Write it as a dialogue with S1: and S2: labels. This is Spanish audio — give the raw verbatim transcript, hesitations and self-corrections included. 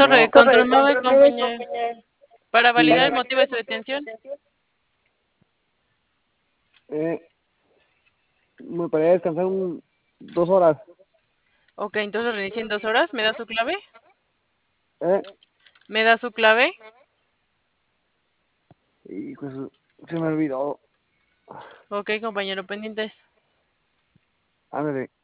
S1: Corre, control móvil, compañero. Para
S2: Sí.
S1: validar el motivo de su detención.
S2: Eh, me parece descansar un, dos horas.
S1: Ok, entonces reinicie en dos horas. ¿Me da su clave?
S2: Eh,
S1: ¿Me da su clave?
S2: hijo, eso se me olvidó.
S1: Ok, compañero, pendientes.
S2: Ándale.